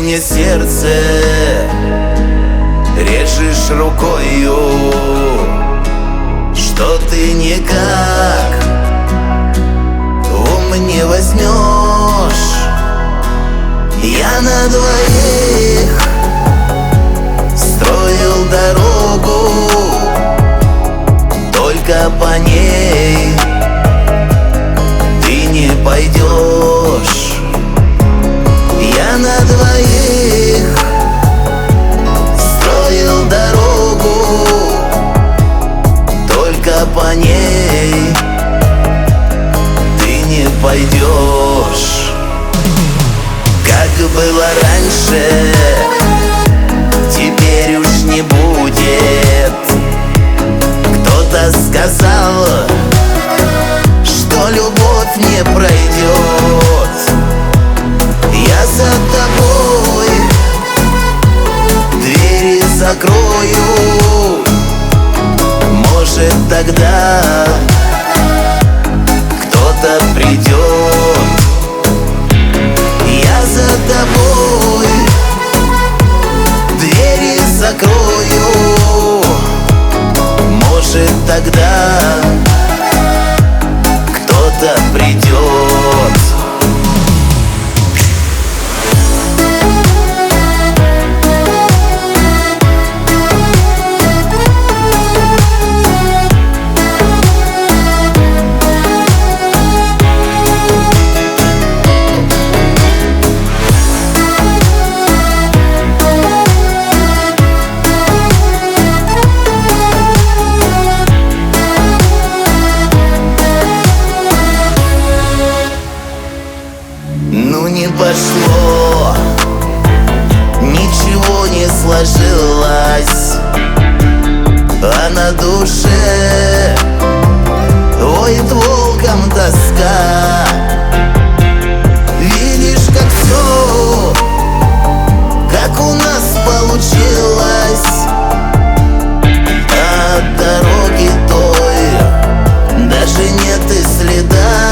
мне сердце режешь рукою, что ты никак ум не возьмешь. Я на двоих строил дорогу, только по ней ты не пойдешь. Я на двоих строил дорогу, только по ней ты не пойдешь. Как было раньше, теперь уж не будет. Кто-то сказал, что любовь не пройдет. Я за тобой двери закрою, может, тогда кто-то придет. Я за тобой двери закрою, может, тогда кто-то придет. Ну не пошло, ничего не сложилось, а на душе воет волком тоска. Видишь, как все, как у нас получилось, а от дороги той даже нет и следа.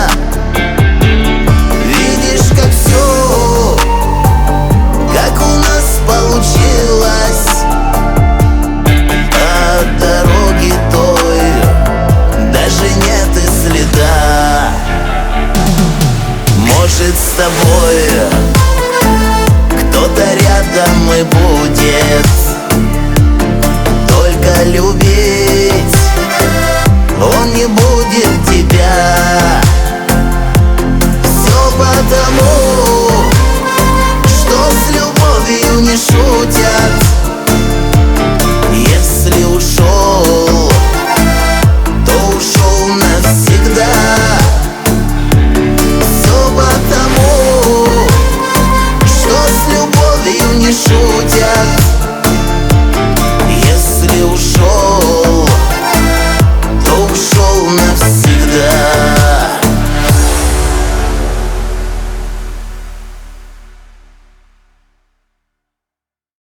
Может, с тобой кто-то рядом и будет, только любить он не будет тебя.